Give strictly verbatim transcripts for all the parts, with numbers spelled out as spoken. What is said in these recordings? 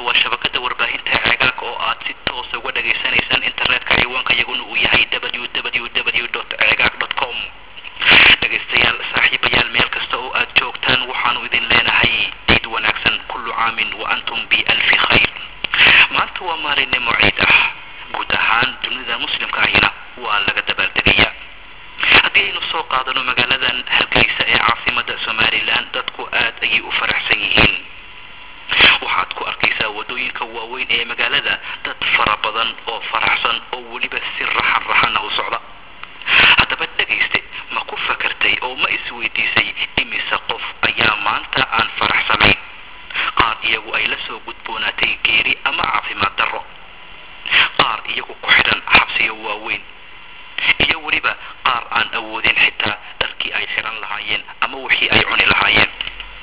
waa shabakada warbaahinta ceegaag oo aad si toos uga dhageysanaysaan internetka ciwaanka iyaguna uu yahay w w w dot ceegaag dot com. dhegeystayaal saaxiibayaal meel kasta oo aad joogtaan waxaanu idin leenahay ciid wanaagsan kullu caamin wa antum bialfi khayr. maanta waa maalinimo ciid ah guud ahaan dunida muslimka ahina waa laga dabaaldegaya. haddii aynu soo qaadano magaaladan Hargeysa ee caasimada Somaliland dadku aad ayay u faraxsan yihiin. waxaad ku arkaysaa wadooyinka waaweyn ee magaalada dad fara badan oo faraxsan oo weliba si raxan raxan u socda. haddaba dhegayste ma ku fakartay oo ma isweydiisay imise qof ayaa maanta aan faraxsanayn? qaar iyagu ay la soo gudboonaatay geeri ama caafimaad darro, qaar iyagu ku xidhan xabsiyo waaweyn, iyo weliba qaar aan awoodin xitaa dharkii ay xiran lahaayeen ama wixii ay cuni lahaayeen.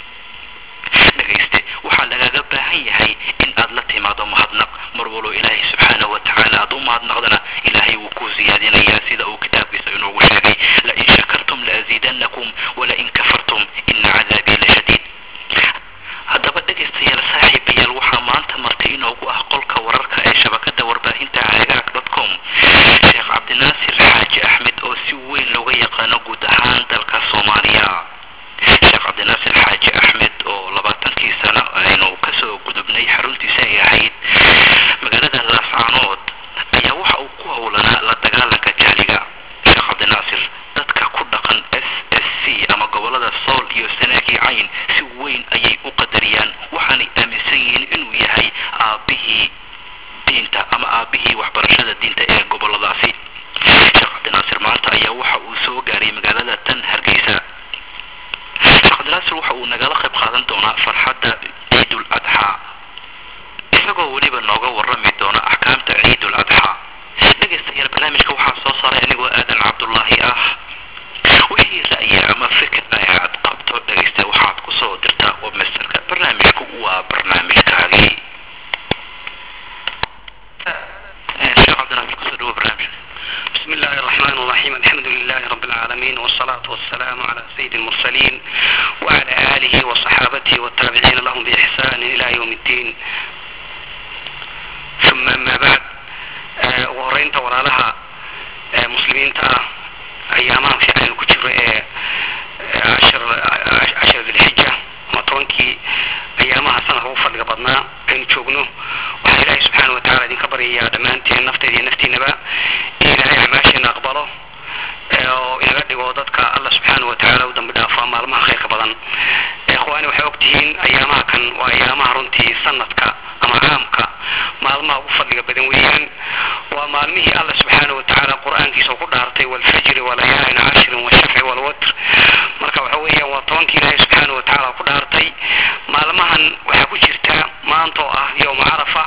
dhegayste waxaa lagaga baahan yahay in aad la timaado mahadnaq mar walbo ilaahay subxaanahu watacaala aad u mahadnaqdana ilaahay wuu ku siyaadinayaa sida uu kitaabkiisa inoogu sheegay lain shakartum laaziidannakum walain kafartum ina cadaabii lashadiid. haddaba dhegaystayaal saaxiibayaal waxaa maanta marti inoogu ah qolka wararka ee shabakada warbaahinta ceegaag dot com sheekh cabdinaasir xaaji axmed oo si weyn looga yaqaano guud ahaan dalka Soomaaliya. sheekh cabdinaasir xaaji axmed oo labaatankii sano aynu kasoo gudubnay xaruntiisa ay ahayd magaalada Laascaanood ayaa waxa uu ku howlanaa la dagaalanka jaaliga. sheekh cabdinaasir dadka ku dhaqan s s c ama gobolada Sool iyo Sanaag iyo Cayn si weyn ayay u qadariyaan waxaanay aaminsan yihiin inuu yahay aabihii diinta ama aabihii waxbarashada diinta ee goboladaasi. sheekh cabdinaasir maanta ayaa waxa uu soo gaaray magaalada tan Hargeysa. sheekh cabdinaasir waxa uu nagala qayb qaadan doonaa farxadda ciidul adxaa isagoo weliba nooga warrami doona axkaamta ciidul adxaa. dhegaystayaal barnaamijka waxaa soo saaray anigoo aadan cabdullaahi ah. wixii ra'yi ama fikir ah aad qabto dhegaysta waxaad ku soo dirtaa webmasterka. barnaamijku waa barnaamijkaagii. sheekh cabdinaasir kusoo dhawo barnaamijka. بسم الله الرحمن الرحيم الحمد لله رب العالمين والصلاة والسلام على سيد المرسلين وعلى آله وصحابته والتابعين لهم بإحسان إلى يوم الدين. ثم أما بعد آه ورين تورا لها آه مسلمين تا أيامها في عين الكتر آه عشر آه عشر ذي الحجة مطرنكي أيامها سنة وفر قبضنا أين تشوقنه وحي الله سبحانه وتعالى دين كبري يا دمانتي النفط دي نفتي نبا إلهي عماشينا أقبله وإن قد وضدك الله سبحانه وتعالى ودن بدافع مالما خير كبضان. إخواني وحيوكتهين أيامها كان وأيامها رنتي سنتك أما عامك مالما وفضل قبضان ويان ومالمه الله سبحانه وتعالى قرآن كيسو قدارتي والفجر وليال عشر والشفع والوتر مركا وحوية وطوانك إلهي سبحانه وتعالى قدارتي مالمهن وحكو جرتا ما انطوء يوم عرفة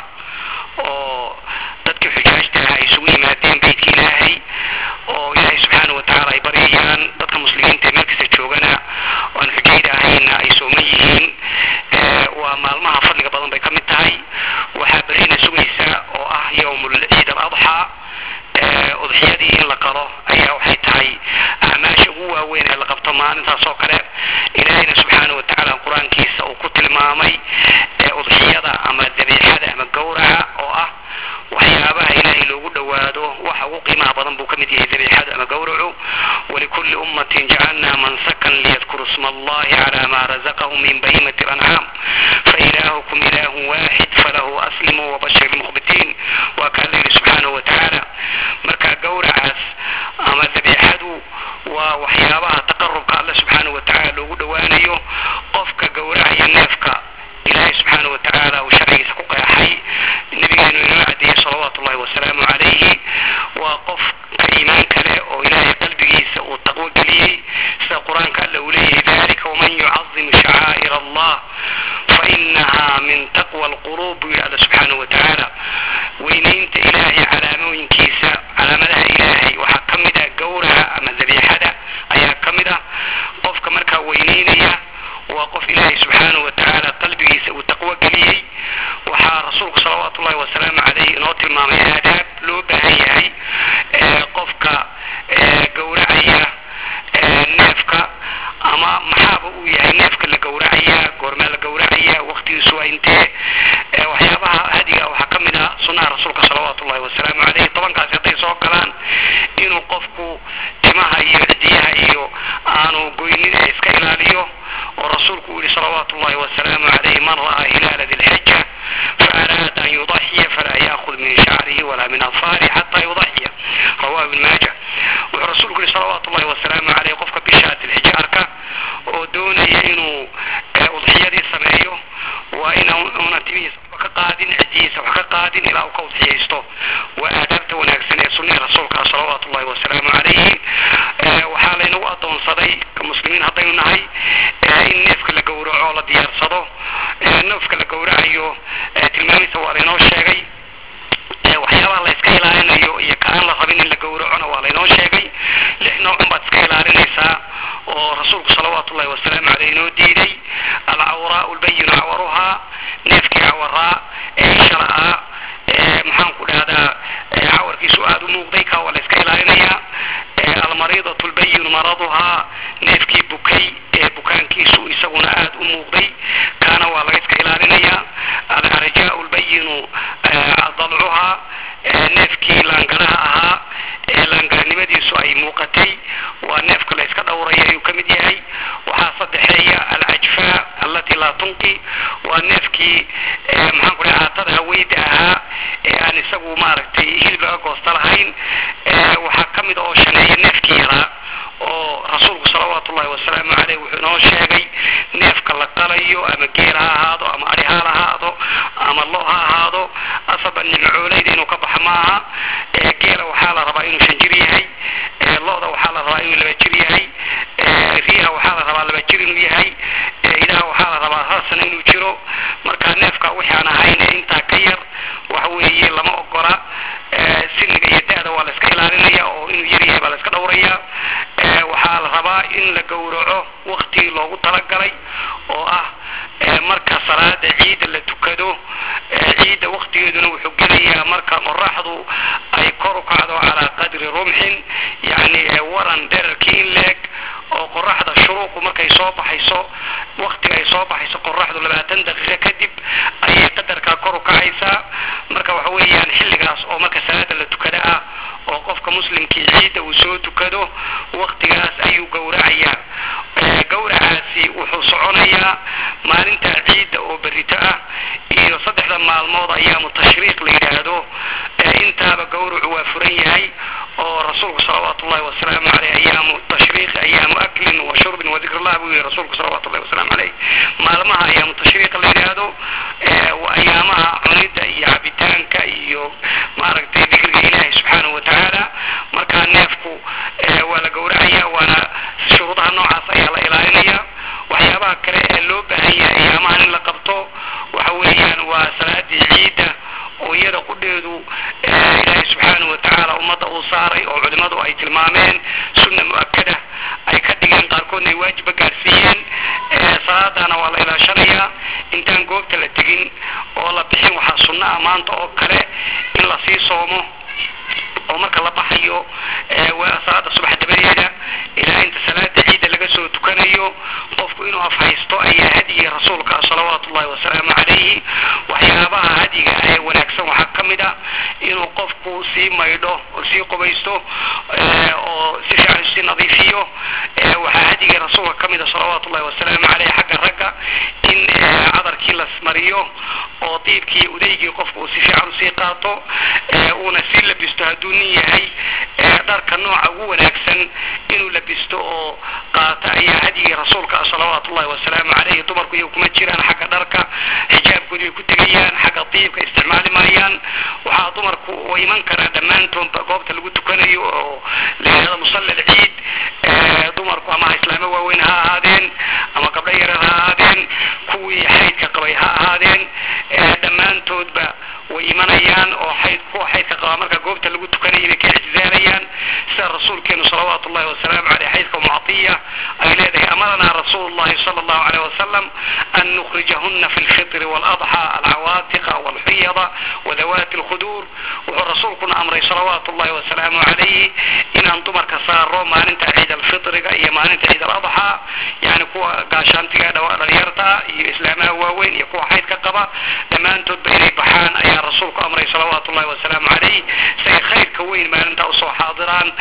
dadka xujaajta ay isugu yimaadeen beydka ilaahay oo ilaahay subxaanahu watacaala ay baryayaan dadka muslimiinta meel kasta joogana oo aan xujayda ahayna ay sooman yihiin. waa maalmaha fadliga badan bay ka mid tahay. waxaa berina sugaysa oo ah yowmul ciid al adxaa. udxiyadii in la qalo ayaa waxay tahay acmaasha ugu waaweyn ee la qabto maalintaas oo kale. ilaahayna subxaanahu watacaala qur-aankiisa uu ku tilmaamay udxiyada ama dabiixada ama gowraca oo ah waxyaabaha ilaahay loogu dhawaado waxa ugu qiimaha badan buu ka mid yahay dabiixada ama gowracu. walikulli ummatin jacalnaa mansakan liyadkuru isma allahi calaa maa razaqahum min bahimati lancaam failaahukum ilaahun waaxid falahu aslimuu wabashir lmukhbitiin. waa kaa leeyihi subxaanahu watacaala. marka gowracaas ama dabiixadu waa waxyaabaha taqarubka alle subxaanahu watacaala loogu dhawaanayo. qofka gowracaya neefka ilaahay subxaanahu watacaala uu sharcigiisa ku qeexay nabigeenu inoo cadeeyey salawaatu ullahi wasalaamu calayhi waa qof ka iimaan kale oo ilaahay qalbigiisa uu taqwo geliyey sida qur-aanka alle uu leeyahay dalika waman yucazim shacaa'ir allah fainaha min taqwa alquluub buu yidhi alle subxaanahu watacaala. weynaynta ilaahay calaamooyinkiisa calaamadaha ilaahay waxaa ka mid ah gowraca ama dabiixada ayaa ka mid ah. qofka markaa weynaynaya waa qof ilaahay subxaanahu watacaala qalbigiisa uu taqwo geliyey. waxaa rasuulku salawaatu ullahi wasalaamu calayhi inoo tilmaamay aadaab loo baahan yahay qofka gowracaya neefka ama maxaaba uu yahay neefka la gowracaya goormaa la gowracaya waqtigiisu waa intee waxyaabaha hadiga waxa kamida sunnaha rasuulka sallallahu alayhi wasallam alayhi toban kaas haday soo galaan inuu qofku timaha iyo cidiyaha iyo aanu goynin iska ilaaliyo oo rasuulku uu sallallahu alayhi wasallam alayhi man ra'a hilal dhil-hijja فأراد أن يضحي فلا يأخذ من شعره ولا من أظفاره حتى يضحي رواه ابن ماجه ورسولك صلوات الله وسلامه عليه قفك بشهادة الحجارك ودون إنه أضحية دي سمعيه وإنه نتميز وكقادين عديس وكقادين إلى أوقات حيسته وآدابته ونكسنه سنة رسولك صلوات الله وسلامه عليه وحالين وقتهم صدي كمسلمين هطينوا نهي إن نفك لقورو عولة ديار صدو نفك لقورو أيو tilmaami sawaarino sheegay ee waxyaabaha la iska ilaalinayo iyo kaan la rabin in la gowraco waa la inoo sheegay lix nooc baad iska ilaalinaysaa oo rasuulku sallallahu alayhi wasallam alayhi diiday al-awra al-bayyin awraha neefki awra ee shar'a ee maxaan ku dhahdaa awrkiisu aad u muuqday ka waa la iska ilaalinaya al-maridatu al-bayyin maraduha neefki bukay ee bukaankiisu isaguna aad u muuqday kana waa la iska ilaalinaya الرجاء البين ضلعها نفكي لانقرها لانقر نمديسو أي موقتي ونفك ليسك دوريا يكمديهي وحاصد حية الأجفاء التي لا تنقي ونفكي محاكو لعاتدها ويدها أن يسووا ماركتي هلبا قوستالهين وحاكمد أوشاني نفكي را ورسولك صلوات الله وسلم عليه وحنو الشيغي نفك لقليو أما جيرها هذا أما أريها هذا أما الله هذا أصبا نمعولي دينو كبح معها جيرا وحالة ربائنو شنجريهي الله ذا وحالة ربائنو لبجريهي فيها وحالة ربائنو لبجريهي إذا وحالة ربائنو هرسنينو جيرو مركا نفك وحانا هاين انتا كير وحوهي لما أقرأ سنك يدادا والاسكيلارينيا أو إنو يريها بالاسكدوريا وحال ربا إن لقورعه وقتي لوغو تلقلي oo ah marka salaada ciid la tukado ciid waqtigeeduna wuxuu gelayaa marka qorraxdu ay kor u kacdo ala qadri rumhin yani waran dherkiin leeg oo qorraxda shuruuq markay soo baxayso waqtiga ay soo baxayso qorraxdu labaatan daqiiqo kadib ay qadarka kor u kacaysa marka waxa weeyaan xilligaas oo marka salaada la tukada ah oo qofka muslimkii ciid uu soo tukado waqtigaas ayuu gowracayaa gowracaasi wuxuu soconayaa maalinta ciid oo berita ah iyo saddexda maalmood ayaa tashriiq la yiraahdo intaaba gowracu waa furan yahay oo rasuulku sallallahu alayhi wasallam alayhi ayyam tashriiq ayyam aklin wa shurb wa dhikr Allah wa rasuulku sallallahu alayhi wasallam alayhi maalmaha ayyam tashriiq la yiraahdo wa ayyamaha cunida iyo cabitaanka iyo maaragtay dhikriga Ilaahay subhanahu wa ta'ala marka neefku waa la gowracayaa waana shuruudaha noocaas ayaa la ilaalinaya waxyaabaha kale ee loo baahan yahay ayyamahan in la qabto waxa weeyaan waa salaadii ciida oo iyada qudheedu Ilaahay subhanahu wa ta'ala umada uu saaray oo culimadu ay tilmaameen sunna muakkada ay ka dhigeen qaarkood ay waajib gaarsiiyeen salaadana waa la ilaashanayaa intaan goobta la tagin oo la bixin waxa sunna amaanta oo kale in la sii soomo oo marka la baxayo waa salaada subax dabadeeda ilaa inta salaada ciid laga soo tukanayo qofku inuu afhaysto ayaa hadiga rasuulka sallallahu alayhi wasallam alayhi waxyaabaha hadiga ay wanaagsan waxa kamida inuu qofku si maydho oo si qubaysto oo si fiican si nadiifiyo waxa hadiga rasuulka kamida sallallahu alayhi wasallam alayhi xagga ragga in cadarkii la smariyo oo diibkii udeygii qofku si fiican si qaato oo na si labisto haduu yahay dharka nooca ugu wanaagsan inuu labisto oo qaata ayaa hadiga rasuulka sallallahu alayhi wasallam alayhi dumarku iyo kuma jiraan xagga dharka xijaabkooda ku tagayaan xagga diibka isticmaali maayaan waxa dumarku oo iman kara dhamaantood goobta lagu tukanayo oo leeyahay musalla ciid dumarku ama islaamo waaweyn ha ahaadeen ama gabdho yar ha ahaadeen kuwii xaydka qabay ha ahaadeen dhamaantoodba way imanayaan oo xayd ku xaydka qaba marka goobta lagu tukanayo ka ijzaalayaan sida rasuulkeenu sallallahu alayhi wasallam alayhi xaydka mu'tiya ay leedahay amarna rasuulullah sallallahu alayhi wasallam an nukhrijahunna fi al-fitr wal adha al-awatiq wal hiya البيضة وذوات الخدور والرسول كنا أمر صلوات الله وسلامه عليه إن أنتم كساروا ما أنت عيد الفطر يا ما أنت عيد الأضحى يعني كوا قاشان تجا دواء اليرتا إسلامه هو وين يكون حيد كقبا لما أنتم بين بحان أي الرسول أمر صلوات الله وسلامه عليه سيخير كوين ما أنت أصو حاضران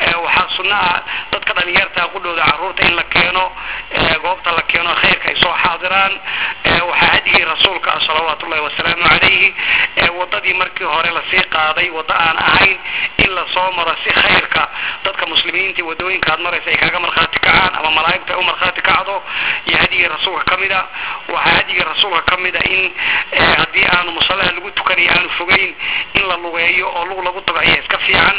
وحصلنا تذكر اليرتا قلوا عرورت إن لكينو قوبت لكينو خير كيسو حاضران وحادي رسولك صلوات الله وسلامه عليه وضدي مركي هوري لسي قاضي وضعان أهين إلا صومر سي خيرك ضدك مسلمين تي ودوين كاد مرسي إيكاك مرخاتي كعان أما ملايك تأو مرخاتي كعدو يهدي رسولك كمدا وحادي رسولك كمدا إن هدي آنو مصالح لغو تكني آنو فوقين إلا اللغيو أو لغو لغو تبعيه اسكفي عن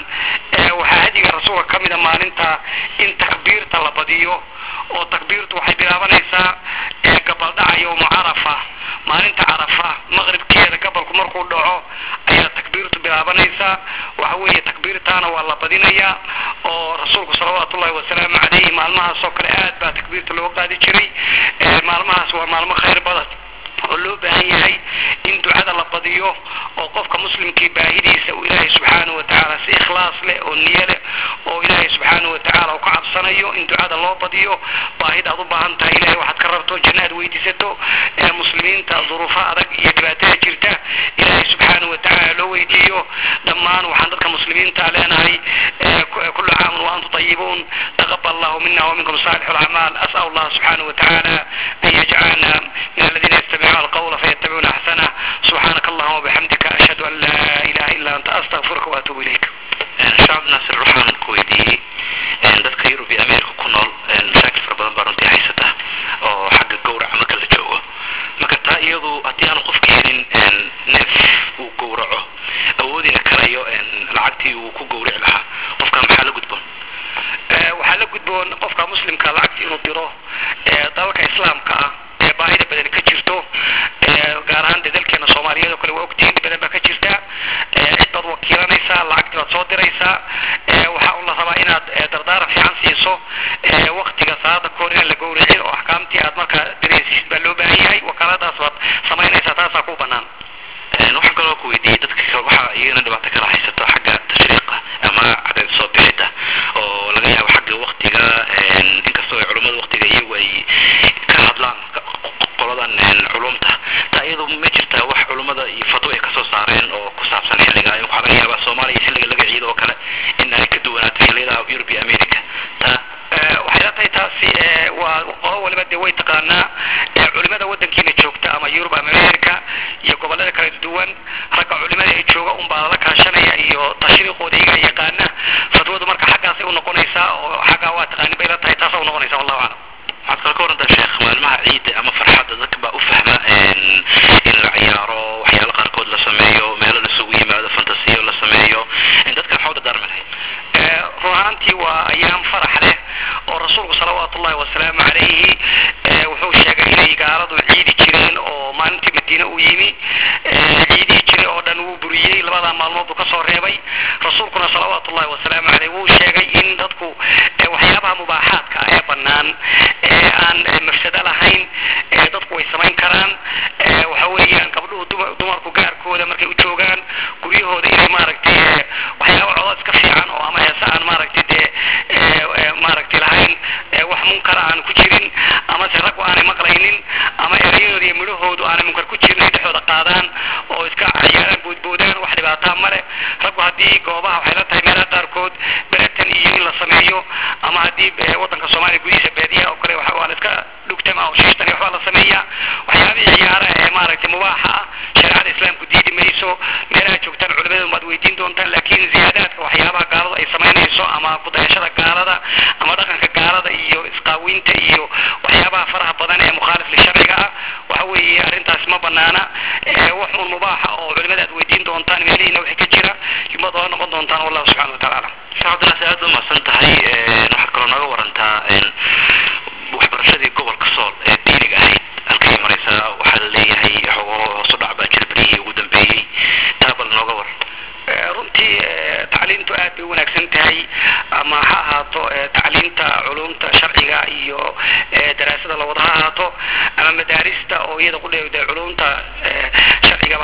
وحادي رسولك كمدا ما انت إن تكبير طلبديو oo takbiirtu waxay bilaabanaysaa ee gabal dhaca yawm arafa maalinta arafa maghribkeeda gabalku markuu dhaco ayaa takbiirtu bilaabanaysaa waxa weeye takbiirtaana waa la badinayaa oo rasuulku salawaatu ullaahi wasalaamu calayhi maalmahaas oo kale aad baa takbiirta loo qaadi jiray maalmahaas waa maalmo khayr badan oo loo baahan yahay in ducada la badiyo oo qofka muslimkii baahidiisa uu ilaahay subxaanahu watacaala si ikhlaas leh oo niyo leh oo ilaahay subxaanahu watacaala uu ka cabsanayo in ducada loo badiyo baahida aad u baahan tahay ilaahay waxaad ka rabto jannaad weydiisato ee muslimiinta duruufaha adag iyo dhibaatada jirta ilaahay subxaanahu watacaala loo weydiiyo dhammaan waxaan dadka muslimiinta leenahay kullu caam wa antum tayyibun taqabbal allahu minna wa minkum salihul a'mal as'al allah subhanahu wa ta'ala an yaj'alna min alladhina yattabi'una القول فيتبعون أحسنه سبحانك اللهم وبحمدك أشهد أن لا إله إلا أنت أستغفرك وأتوب إليك. شعب ناصر الرحمن الكويتي dadka Yurub iyo Ameerika ku nool mashaakil fara badan baa runtii haysata oo xagga gowraca marka la joogo marka taa iyadu haddii aan qofka helin neef uu gowraco awoodina karayo lacagtii uu ku gowrici lahaa qofka maxaa la gudboon waxaa la gudboon qofka muslimka lacagtii inuu diro dalka islaamka ah baahida badan ka jirto gaar ahaan dalkeena Soomaaliyeed oo kale waa ogtiin badan ba ka jirta cid baad wakiilanaysaa lacagtii baad soo diraysaa waxa uu la rabaa inaad dardaaran fiican siiso waqtiga saada koorina la gowracin oo ahkaamtii aad marka diraysid baa loo baahan yahay wakaaladaas baad samaynaysaa taas ku banaan waxa kaloo ku weydiiyay dadka waxa iyana dhibaato kala haysato xagga tashriiqa ama cadad soo bixida oo laga yaabo xagga waqtiga inkastoo culimada waqtiga iyagu ay ka hadlaan qoladan culumta taayadu ma jirtaa wax culimada iyo fatwo ay ka soo saareen oo ku saabsan xilliga ay waxa laga yaabaa Soomaaliya xilliga laga ciido oo kale in ay ka duwanaato xilliyada Yurub iyo Ameerika ta waxay tahay taasi waa oo waliba de way taqaanaa culimada wadankiina joogta ama Yurub ama Ameerika iyo gobolada kala duwan ragga culimada ay jooga um baa la kaashanaya iyo tashriiqooda iyaga yaqaana fatwadu marka xaggaas ay u noqonaysaa oo xagga waa taqaani bay la tahay taas oo noqonaysaa wallahu a'lam waxaad kala korantaa sheekh maalmaha ciida ama farxadda dadka baa u fahma in la ciyaaro waxyaalo qaarkood la sameeyo meelo la isugu yimaado fantasiyo la sameeyo dadka maxaa u dardaarmi lahayd ruuxaantii waa ayaam farax leh oo rasuulku salawaatu ullaahi wasalaamu calayhi wuxuu sheegay inay gaaladu ciidi jireen oo maalintii madiina uu yimi ciidii jiray oo dhan wuu buriyey labada maalmood uu ka soo reebay rasuulkuna salawaatu ullaahi wasalaamu calayhi wuu sheegay in dadku waxyaabaha mubaaxaadka ee bannaan ee aan mafsado lahayn dadku way samayn karaan waxa weeyaan gabdhuhu dumarku gaarkooda markay u joogaan guryahooda inay maaragtay waxyaaba codad iska fiican oo ama heesa aan maaragtay dee maaragtay lahayn wax munkar aan ku jirin ama se raggu aanay maqlaynin ama erayadooda iyo midhahoodu aanay munkar ku jirin dhexdooda qaadaan oo iska ciyaaraan boodboodaan wax dhibaataa male raggu haddii goobaha waxay la tahay meelaha qaarkood beratan iyo in la sameeyo ama haddii wadanka Soomaaliya gudihiisa baadiyaha oo kale waxa waa la iska dhugtama oo shiishtan waxba la sameeyaa waxyaabihii ciyaara ee maaragtay mubaaxa ah shariicada islaamku diidi mayso meelaha joogtaan culimadu maad weydiin doontaan laakiin ziyaadaadka waxyaabaha gaalada ay samaynayso ama kudayashada gaalada ama dhaqanka gaalada iyo isqaawinta iyo waxyaabaha faraha badan ee mukhaalif lisharciga ah waxa weeye arrintaas ma banaana wax un mubaaxa oo culimada aad weydiin doontaan meelihiina wixii ka jira himad oo noqon doontaan wallahu subxanahu wa ta'ala shacabna aad u mahadsan tahay waxa kaloo naga warantaa waxbarashadii gobolka Sool ee diiniga ahayd halkay maraysaa waxa la leeyahay hoos u dhac baa jirbriyay ugu dambeeyay taabal nooga war runtii tacliintu aad bay wanaagsan tahay ama ha ahaato tacliinta culumta sharciga iyo daraasada la wada ahaato ama madaarista oo iyada ku dheeyo culumta sharciga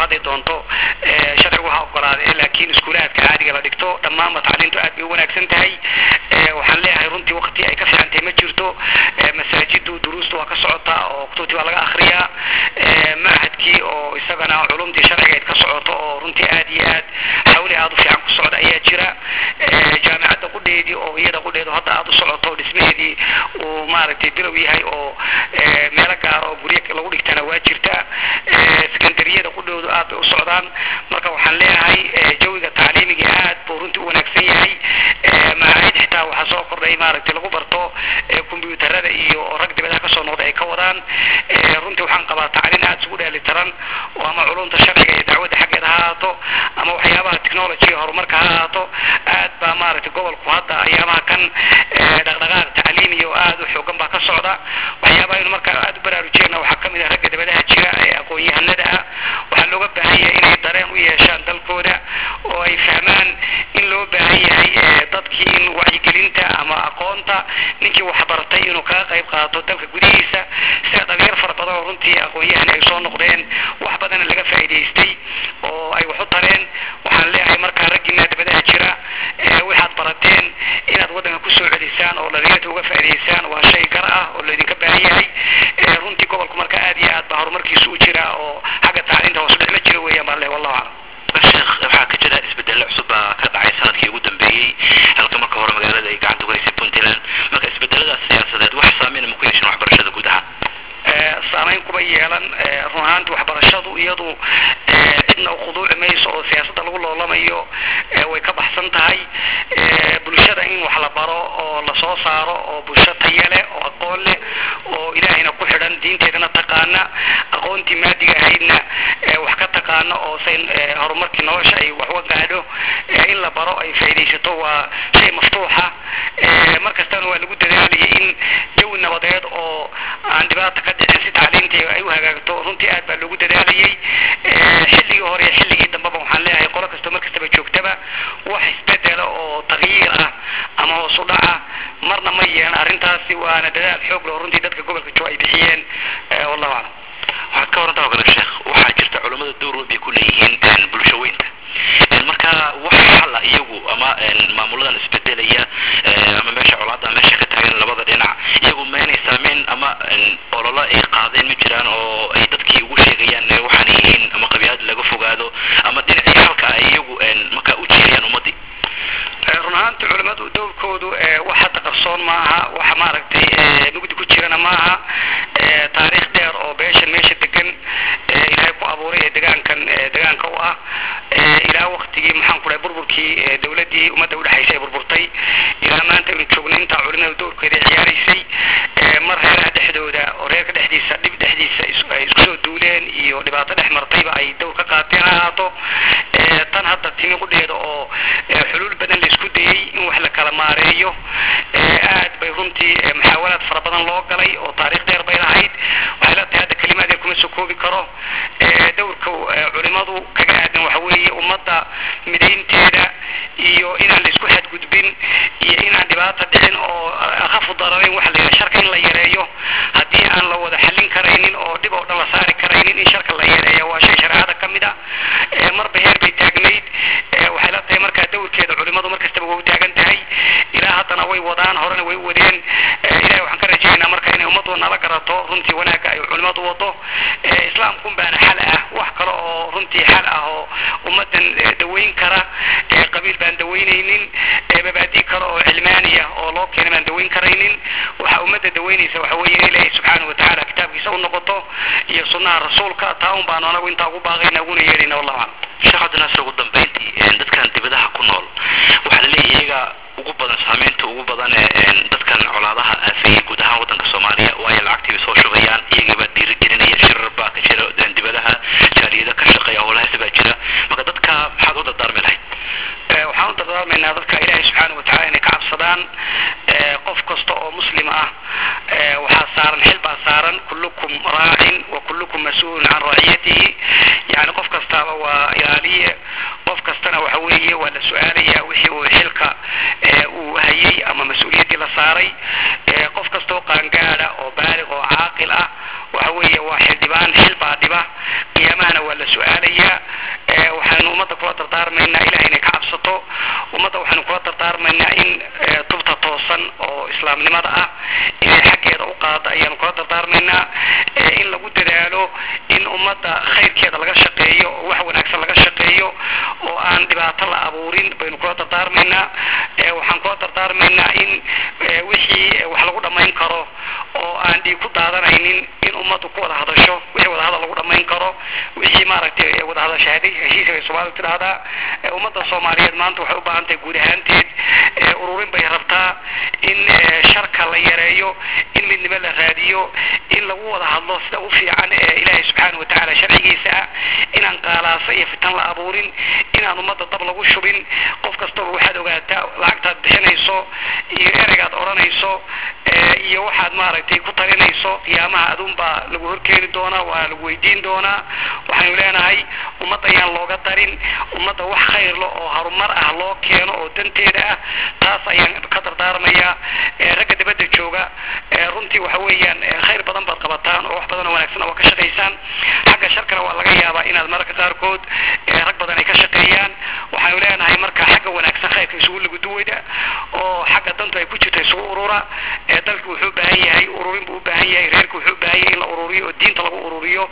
hadday doonto sharcigu ha ogolaadee laakiin iskuulaadka caadiga la dhigto dhammaanba tacliintu aad bay u wanaagsan tahay waxaan leeyahay runtii waqti ay ka fiican tahay ma jirto masaajidu duruustu waa ka socotaa oo kutubtii baa laga akhriyaa machadkii oo isagana culumtii sharcigeed ka socoto oo runtii aad iyo aad xawli aad u fiican ku socda ayaa jira jaamacadda qudheedii oo iyada qudheedu hadda aad u socoto dhismaheedii uu maaragtay bilow yahay oo meelo gaar oo guryo lagu dhigtana waa jirta sekondariyada qudhoodu aad bay u socdaan marka waxaan leeyahay jawiga tacliimiga aad buu runtii u wanaagsan yahay macaahid xitaa waxaa soo kordhay maaragtay lagu barto kombiyuutarada iyo rag dibadaha kasoo noqday ay ka wadaan runtii waxaan qabaa tacliin aad isugu dheelitiran oo ama culumta sharciga iyo dacwadda xaggeeda ha ahaato ama waxyaabaha technology horumarka ha ahaato aad baa maaragtay gobolku hadda ayaamaha kan dhaqdhaqaaq tacliimi oo aad u xoogan baa ka socda waxyaabaha aynu markaa aad u baraarujeenna waxaa kamid ah ragga dibadaha jira ee aqoon-yahanada ah waxaa looga baahan yahay inay dareen u yeeshaan dalkooda oo ay fahmaan in loo baahan yahay dadkii in wacyigelinta ama aqoonta ninkii waxbartay inuu kaga qayb qaato dalka gudihiisa sida dhalinyar fara badan oo runtii aqoon-yahan ay soo noqdeen wax badan laga faa'iidaystay oo ay wax u tareen waxaan leeyahay markaa raggiina dibadaha jira waxaad barateen inaad waddanka kusoo celisaan oo dhalinyarta uga faa'iidaysaan waa shay gar ah oo laydinka baahan yahay runtii gobolku marka aad iyo aad baa horumarkiisu u jira oo xagga tacliinta hoos dhicma jira weeyaan baan leeyahay wallahu aclam sheekh waxaa ka jira isbedelo cusub baa ka dhacay sanadkii ugu dambeeyey halka marka hore magaalada ay gacanta ku haysay puntland marka isbedeladaas siyaasadeed wax saameyn ma ku yeeshin waxbarashada guud ahaan saameyn kuma yeelan run ahaanti waxbarashadu iyadu cidna u khuduuci mayso oo siyaasadda lagu loolamayo way ka baxsan tahay bulshada in wax la baro oo lasoo saaro oo bulsho tayo leh oo aqoon leh oo ilaahayna ku xidhan diinteedana taqaana aqoontii maadiga ahaydna wax ka taqaano oo sayn horumarkii nolosha ay wax uga gaadho in la baro ay faa'iidaysato waa shay maftuuxa markastana waa lagu dadaalayay in jawi nabadeed oo aan dhibaata ka dhicin si tacliintii ay u hagaagto runtii aad baa loogu dadaalayay xilligii hore iyo xilligii dambeba waxaan leeyahay qolo kasta mar kastaba joogtaba wax isbedela oo tagyiir ah ama hoos u dhaca marna ma yeelan arrintaasi waana dadaal xoog leh oo runtii dadka gobolka jooga ay bixiyeen wallahu aclam waxaad ka warantaa oo kale sheekh waxaa jirta culammada door weyn bay ku leeyihiin bulsho weynta marka wax xalla iyagu ama maamuladan isbedelaya ama meesha colaada meesha ka taagan labada dhinac iyagu maynay saameyn ama ololo ay qaadeen ma jiraan oo ay dadkii ugu sheegayaan waxaan yihiin ama qabiilad laga fogaado ama dhinacii halka ay iyagu markaa u jeediyaan ummadii run ahaanti culimmadu dowrkoodu wax hadda qarsoon maaha waxa maaragtay mugdi ku jirana maaha taariikh dheer oo beeshan meesha degan ilaahay ku abuuray ee degaankan degaanka u ah ilaa waqtigii maxaan ku dhahay burburkii dowladdii ummadda udhexaysay ay burburtay ilaa maanta aynu joogno intaa culimada dowrkeeda ay ciyaaraysay mar reeraha dhexdooda oo reerka dhexdiisa dhib dhexdiisa ay isku soo duuleen iyo dhibaato dhex martayba ay dowr ka qaateen ha ahaato tan hadda timi qudheeda oo xuluul badan la isku dayey in wax la kala maareeyo aad bay runtii maxaawalaad fara badan loo galay oo taariikh dheer bay lahayd waxay la tahay hadda kelimaad yar kuma soo koobi karo dowrka culimadu kaga aadan waxa weeye ummadda midaynteeda iyo inaan la isku xadgudbin iyo inaan dhibaata dhicin oo akhafu dararayn waxa la yidhaha sharka in la yareeyo haddii aan la wada xallin karaynin oo dhib oo dhan la saari karaynin in sharka la yareeyo waa shay shareecada ka mid a marba heer bay taagnayd waxay la tahay markaa dowrkeeda culimadu mar kastaba way u taagan tahay ilaa haddana way wadaan horena way u wadeen ilahay waxaan ka rajaynaynaa marka inay ummaddu nala garato runtii wanaagga ay culimadu wado islaamkun baana xal ah wax kale oo runtii xal ah oo ummaddan daweyn kara qabiil baan daweynaynin mabaadi kale oo cilmaaniya oo loo keenay baan daweyn karaynin waxa ummadda daweynaysa waxa weeye in ilaahay subxaanahu watacaala kitaabkiisa u noqoto iyo sunnaha rasuulka taa un baanu anagu intaa ugu baaqayna uguna yeedhayna wallahu aclam sheekh cabdinaasir ugu dambeyntii dadkan dibadaha ku nool waxaa laleeyahay iyaga ugu badan saameynta ugu badan ee dadkan colaadaha aafeeyey guud ahaan waddanka soomaaliya waayo lacagtii bay soo shubayaan iyagii baa dhiirigelinaya shirar baa ka jira dibadaha jaaliyado ka shaqeeya howlahaasi baa jira marka dadka maxaad u dardaarmi lahayd waxaan u dardaarmaynaa dadka ilaahay subxaanahu watacaala inay ka cabsadaan qof kasta oo muslim ah waxaa saaran xil baa saaran kullukum raacin wa kullukum mas-uulun can raaciyatihi yani qof kastaaba waa ilaaliye qof kastana waxa weeye waa la su-aalayaa wixii uu xilka uu hayay ama mas-uuliyaddii la saaray qof kasta oo qaangaada oo baaliq oo caaqil ah waxa weeye waa xildhibaan xil baa dhiba qiyaamahana waa la su-aal su'aalaya waxaanu ummadda kula dardaarmaynaa ilahay inay ka cabsato ummadda waxaanu kula dardaarmaynaa in tubta toosan oo islaamnimada ah inay xaggeeda u qaado ayaanu kula dardaarmaynaa in lagu dadaalo in ummadda khayrkeeda laga shaqeeyo oo wax wanaagsan laga shaqeeyo oo aan dhibaato la abuurin baynu kula dardaarmaynaa waxaan kula dardaarmaynaa in wixii wax lagu dhammayn karo oo aan dhiig ku daadanaynin in ummaddu ku wada hadasho wixii wada hadal lagu dhammayn karo wixii maaragtay wada hadashaaday heshiiska bay soomaalidu tidhaahdaa ummadda soomaaliyeed maanta waxay u baahan tahay guud ahaanteed ururin bay rabtaa in sharka la yareeyo in midnimo la raadiyo in lagu wada hadlo sida u fiican ee ilaahay subxaana wa tacaala sharcigiisa ah inaan qaalaasa iyo fitan la abuurin inaan ummadda dab lagu shubin qof kastaba waxaad ogaataa lacagtaad bixinayso iyo ereygaad odhanayso iyo waxaad maaragtay ku talinayso qiyaamaha adun baa lagu horkeeni doonaa waa lagu weydiin doonaa waxaynu leenahay ummadda ayaan looga darin ummadda wax khayr lo oo harumar ah loo keeno oo danteeda ah taas ayaan ka dardaarmayaa ragga dibadda jooga runtii waxa weeyaan khayr badan baad qabataan oo wax badan oo wanaagsan waa ka shaqaysaan xagga sharkana waa laga yaabaa inaad mararka qaarkood rag badan ay ka shaqeeyaan waxaynu leenahay marka xagga wanaagsan khayrka isugu laguduwada oo xagga dantu ay ku jirto isugu urura dalku wuxuu u baahan yahay ururin buu u baahan yahay reerku wuxuu u baahan yahay in la ururiyo oo diinta lagu ururiyo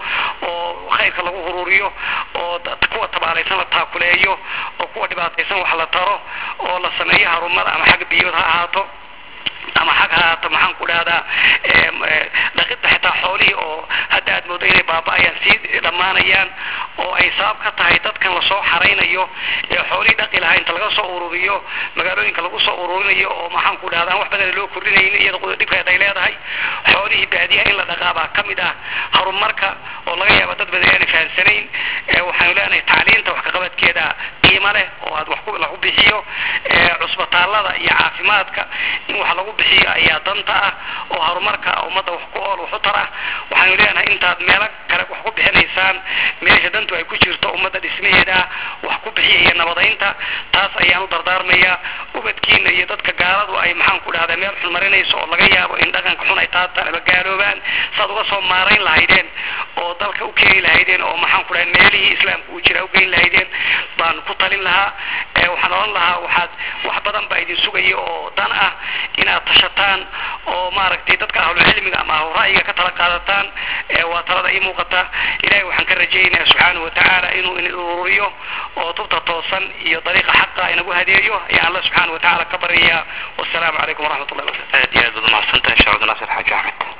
oo khayrka lagu ururiyo oo kuwa tabaalaysan la taakuleeyo oo kuwa dhibaataysan wax la taro oo la sameeyo harumar ama xagga biyood ha ahaato ama xag haato maxaan ku dhahdaa dhaqidda xitaa xoolihii oo hadda aad moodo inay baaba-ayaan sii dhammaanayaan oo ay sabab ka tahay dadkan lasoo xaraynayo ee xoolihii dhaqi lahaa inta laga soo ururiyo magaalooyinka lagu soo ururinayo oo maxaan ku dhahdaa wax badan loo kordhinaynin iyada dhibkeeda ay leedahay xoolihii baadiyaha in la dhaqaa baa ka mid ah horumarka oo laga yaaba dad badan aanay fahansanayn waxaanu leenahay tacliinta wax kaqabadkeeda qiimo leh oo aad wax lagu bixiyo cusbitaalada iyo caafimaadka in wax lagu bixiyo ayaa danta ah oo horumarka ummadda wax ku ool wax u tar ah waxaanu leenahay intaad meelo kale wax ku bixinaysaan meesha dantu ay ku jirto ummadda dhismaheeda wax ku bixiya iyo nabadaynta taas ayaan u dardaarmayaa ubadkiina iyo dadka gaaladu ay maxaan ku dhahdaa meel xun marinayso oo laga yaabo in dhaqanka xun ay qaataan ama gaaloobaan saad uga soo maarayn lahaydeen oo dalka u keeni lahaydeen oo maxaan ku dhahay meelihii islaamka uu jira u geyn lahaydeen baan ku talin lahaa waxaan odhan lahaa waxaad wax badan baa idin sugaya oo dan ah inaad tashataan oo maaragtay dadka ahlucilmiga ama ahlu ra'yiga ka tala qaadataan waa talada ii muuqata ilahay waxaan ka rajaynayaa subxaanahu watacaala inuu in ururiyo oo tubta toosan iyo dariiqa xaqa inagu hadeeyo ayaan alla subxaanahu watacaala ka baryayaa wassalaamu calaykum waraxmat ullahi wabarakatu aad iyo aad baad umahadsantahay sheekh cabdinaasir xaaji axmed